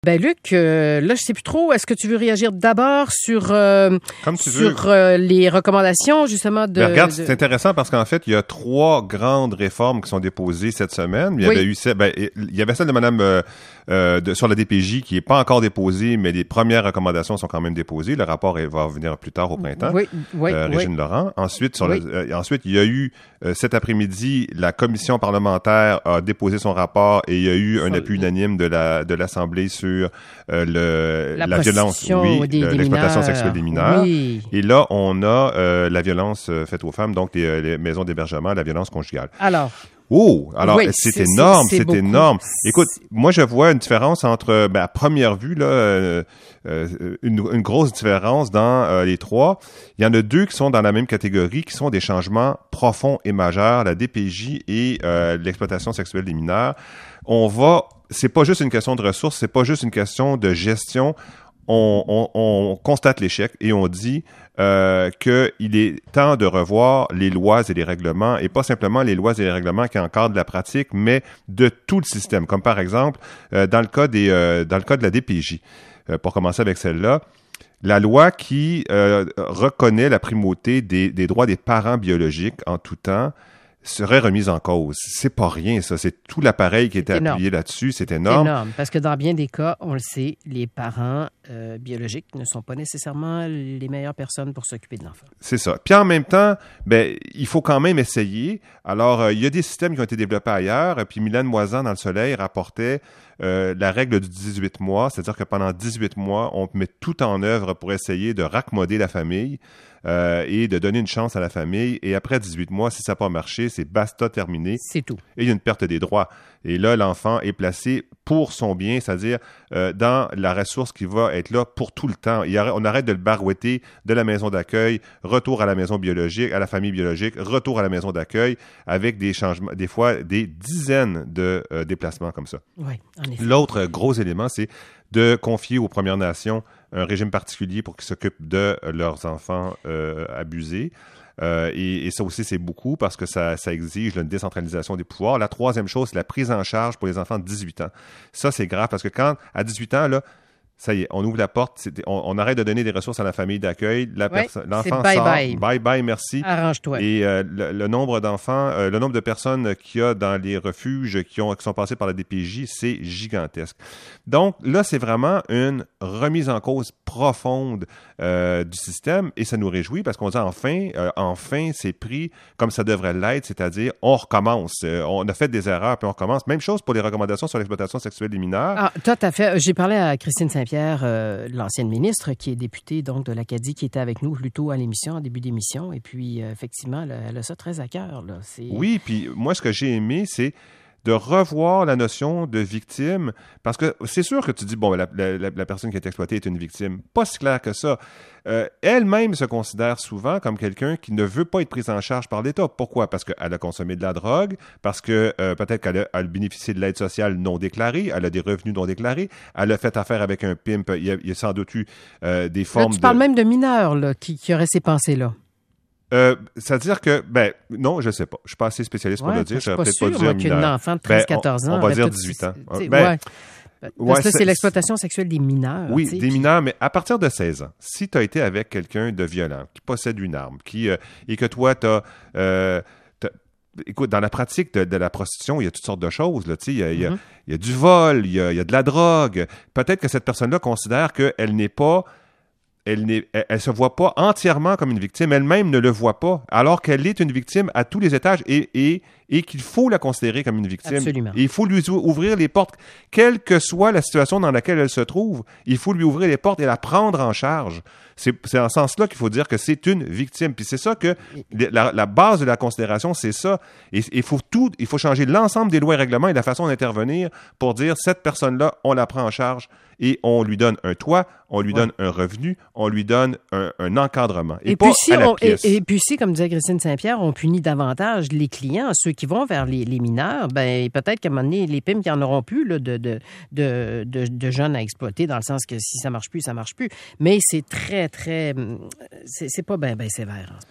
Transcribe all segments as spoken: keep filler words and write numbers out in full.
Ben Luc, euh, là, je sais plus trop. Est-ce que tu veux réagir d'abord sur euh, Comme tu sur veux. euh, les recommandations justement de. Mais regarde, de... c'est intéressant parce qu'en fait, il y a trois grandes réformes qui sont déposées cette semaine. Il y Oui. avait eu, ben, il y avait celle de Madame euh, euh, de, sur la D P J qui est pas encore déposée, mais les premières recommandations sont quand même déposées. Le rapport il va venir plus tard au printemps. Oui, oui, euh, Régine oui. Laurent. Ensuite, sur Oui. le, euh, ensuite, il y a eu euh, cet après-midi, la commission parlementaire a déposé son rapport et il y a eu un Sur appui le- unanime de la de l'Assemblée sur euh, le La la violence, prostitution oui, des- le- des l'exploitation mineurs. sexuelle des mineurs. Oui. Et là, on a euh, la violence euh, faite aux femmes, donc les, euh, les maisons d'hébergement, la violence conjugale. Alors. Oh, alors Oui, c'est, c'est- énorme, c'est- c'est, c'est beaucoup. énorme. Écoute, moi je vois une différence entre, ben, à première vue là, euh, euh, une, une grosse différence dans euh, les trois. Il y en a deux qui sont dans la même catégorie, qui sont des changements profonds et majeurs, la D P J et euh, l'exploitation sexuelle des mineurs. On va, c'est pas juste une question de ressources, c'est pas juste une question de gestion. On, on, on constate l'échec et on dit euh, qu'il est temps de revoir les lois et les règlements, et pas simplement les lois et les règlements qui encadrent la pratique, mais de tout le système. Comme par exemple, euh, dans le cas des, euh, dans le cas de la D P J, euh, pour commencer avec celle-là, la loi qui euh, reconnaît la primauté des, des droits des parents biologiques en tout temps serait remise en cause. C'est pas rien, ça. C'est tout l'appareil qui était C'est énorme. appuyé là-dessus. C'est C'est énorme. énorme, parce que dans bien des cas, on le sait, les parents euh, biologiques ne sont pas nécessairement les meilleures personnes pour s'occuper de l'enfant. C'est ça. Puis en même temps, ben, il faut quand même essayer. Alors, euh, il y a des systèmes qui ont été développés ailleurs. Puis Mylène Moisan, dans Le Soleil, rapportait euh, la règle du dix-huit mois, c'est-à-dire que pendant dix-huit mois, on met tout en œuvre pour essayer de raccommoder la famille euh, et de donner une chance à la famille. Et après dix-huit mois, si ça n'a pas marché, c'est basta, terminé. C'est tout. Et il y a une perte des droits. Et là, l'enfant est placé pour son bien, c'est-à-dire euh, dans la ressource qui va être là pour tout le temps. Il arrête, on arrête de le barouetter de la maison d'accueil, retour à la maison biologique, à la famille biologique, retour à la maison d'accueil, avec des changements, des fois des dizaines de euh, déplacements comme ça. Oui, en effet. L'autre gros élément, c'est de confier aux Premières Nations un régime particulier pour qu'ils s'occupent de leurs enfants euh, abusés. Euh, et, et ça aussi, c'est beaucoup parce que ça, ça exige là, une décentralisation des pouvoirs. La troisième chose, c'est la prise en charge pour les enfants de dix-huit ans. Ça, c'est grave parce que quand, à dix-huit ans, là, ça y est, on ouvre la porte, c'est, on, on arrête de donner des ressources à la famille d'accueil. La Ouais, perso- l'enfant c'est bye sort, bye. bye bye, merci. Arrange-toi. Et euh, le, le nombre d'enfants, euh, le nombre de personnes qu'il y a dans les refuges qui, ont, qui sont passés par la D P J, c'est gigantesque. Donc là, c'est vraiment une remise en cause profonde euh, du système et ça nous réjouit parce qu'on dit enfin, euh, enfin, c'est pris comme ça devrait l'être, c'est-à-dire on recommence. Euh, on a fait des erreurs puis on recommence. Même chose pour les recommandations sur l'exploitation sexuelle des mineurs. Ah, tout à fait. J'ai parlé à Christine Saint-Pierre, euh, l'ancienne ministre, qui est députée donc de l'Acadie, qui était avec nous plus tôt à l'émission, en début d'émission. Et puis, euh, effectivement, elle a, elle a ça très à cœur. Là. C'est... Oui, puis moi, ce que j'ai aimé, c'est de revoir la notion de victime, parce que c'est sûr que tu dis, bon, la, la, la personne qui est exploitée est une victime. Pas si clair que ça. Euh, elle-même se considère souvent comme quelqu'un qui ne veut pas être prise en charge par l'État. Pourquoi? Parce qu'elle a consommé de la drogue, parce que euh, peut-être qu'elle a, elle a bénéficié de l'aide sociale non déclarée, elle a des revenus non déclarés, elle a fait affaire avec un pimp, il y a, il y a sans doute eu euh, des formes Là, tu de... parles même de mineurs là, qui, qui auraient ces pensées-là. Euh, c'est-à-dire que, ben, non, je sais pas. Je suis pas assez spécialiste pour Ouais, le dire. je suis J'aurais pas peut-être sûre, pas dû moi, un qu'une mineur. enfant de treize quatorze Ben, ans... on, on va aurait dire tout- dix-huit ans. tu sais, Ben, ouais. Parce ouais, que là, c'est- c'est l'exploitation sexuelle des mineurs. Oui, tu sais, des puis- mineurs, mais à partir de seize ans, si tu as été avec quelqu'un de violent, qui possède une arme, qui euh, et que toi, tu as... Euh, écoute, dans la pratique de, de la prostitution, il y a toutes sortes de choses. Là, il, y a, il, y a, Mm-hmm. il y a du vol, il y a, il y a de la drogue. Peut-être que cette personne-là considère qu'elle n'est pas... Elle ne elle se voit pas entièrement comme une victime, elle-même ne le voit pas, alors qu'elle est une victime à tous les étages et, et, et qu'il faut la considérer comme une victime. Absolument. Et il faut lui ouvrir les portes, quelle que soit la situation dans laquelle elle se trouve, il faut lui ouvrir les portes et la prendre en charge. C'est, c'est en ce sens-là qu'il faut dire que c'est une victime. Puis c'est ça que la, la base de la considération, c'est ça. Et il faut tout, il faut changer l'ensemble des lois et règlements et la façon d'intervenir pour dire cette personne-là, on la prend en charge et on lui donne un toit, on lui Ouais. donne un revenu, on lui donne un, un encadrement. Et, Et pas puis, si à la on, et, pièce. et puis si, comme disait Christine Saint-Pierre, on punit davantage les clients, ceux qui vont vers les, les mineurs, ben peut-être qu'à un moment donné, les P I M qui en auront plus là, de, de, de, de, de jeunes à exploiter, dans le sens que si ça marche plus, ça marche plus. Mais c'est très, très... C'est, c'est pas bien ben sévère en ce moment.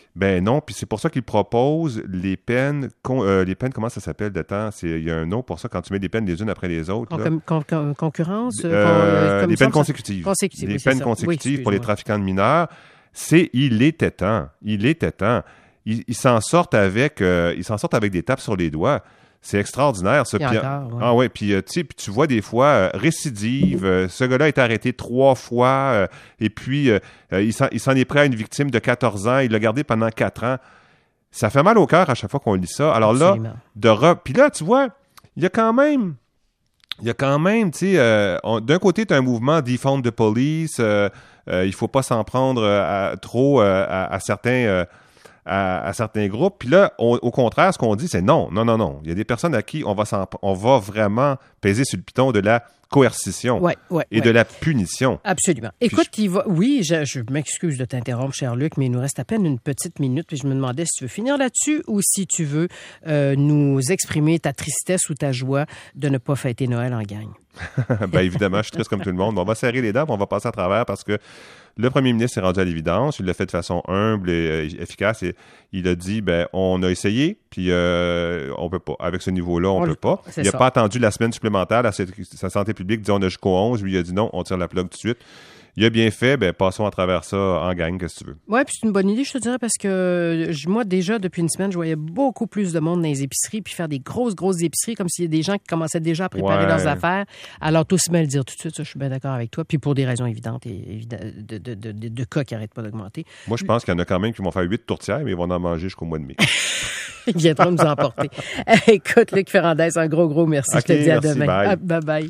Ben non, puis c'est pour ça qu'ils proposent les peines, con, euh, les peines, comment ça s'appelle de temps? C'est, il y a un nom pour ça quand tu mets des peines les unes après les autres. Là. Con, con, concurrence? Euh, les peines consécutives. Consécutives. Les oui, peines ça. consécutives oui, pour les trafiquants de mineurs. C'est, il était temps. Il était temps. Ils, ils s'en sortent avec, euh, ils s'en sortent avec des tapes sur les doigts. C'est extraordinaire, ça. Puis Puis, encore, ouais. Ah ouais, puis euh, tu sais, puis tu vois des fois euh, récidive. Euh, ce gars-là est arrêté trois fois, euh, et puis euh, euh, il, s'en, il s'en est pris à une victime de quatorze ans. Il l'a gardé pendant quatre ans. Ça fait mal au cœur à chaque fois qu'on lit ça. Alors Absolument. là, de re... puis là, tu vois, il y a quand même, il y a quand même, tu sais, euh, on... d'un côté, tu as un mouvement defund the police. Euh, euh, il faut pas s'en prendre à, trop euh, à, à certains. Euh, À, à certains groupes. Puis là, on, au contraire, ce qu'on dit, c'est non, non, non, non. Il y a des personnes à qui on va, s'en, on va vraiment peser sur le piton de la coercition ouais, ouais, et ouais. de la punition. Absolument. Écoute, je... il va... oui, je, je m'excuse de t'interrompre, cher Luc, mais il nous reste à peine une petite minute. Puis je me demandais si tu veux finir là-dessus ou si tu veux euh, nous exprimer ta tristesse ou ta joie de ne pas fêter Noël en gang. Bien évidemment, je suis triste comme tout le monde. On va serrer les dents, on va passer à travers parce que le premier ministre s'est rendu à l'évidence. Il l'a fait de façon humble et euh, efficace. Et il a dit, ben, on a essayé, puis euh, on peut pas. Avec ce niveau-là, on, on peut pas. Il n'a pas attendu la semaine supplémentaire. La, sa santé publique dit, on a jusqu'au onze. Lui, il a dit non, on tire la plug tout de suite. Il a bien fait, ben passons à travers ça en gang, qu'est-ce que tu veux. Oui, puis c'est une bonne idée, je te dirais, parce que moi, déjà, depuis une semaine, je voyais beaucoup plus de monde dans les épiceries, puis faire des grosses, grosses épiceries, comme s'il y a des gens qui commençaient déjà à préparer ouais. leurs affaires. Alors, tout aussi bien le dire tout de suite, ça, je suis bien d'accord avec toi, puis pour des raisons évidentes et évidentes, de, de, de, de, de cas qui n'arrêtent pas d'augmenter. Moi, je pense qu'il y en a quand même qui vont faire huit tourtières, mais ils vont en manger jusqu'au mois de mai. Ils viendront nous emporter. Écoute, Luc Ferrandez, un gros, gros merci. Okay, je te dis à demain. Bye. Ah, bye bye.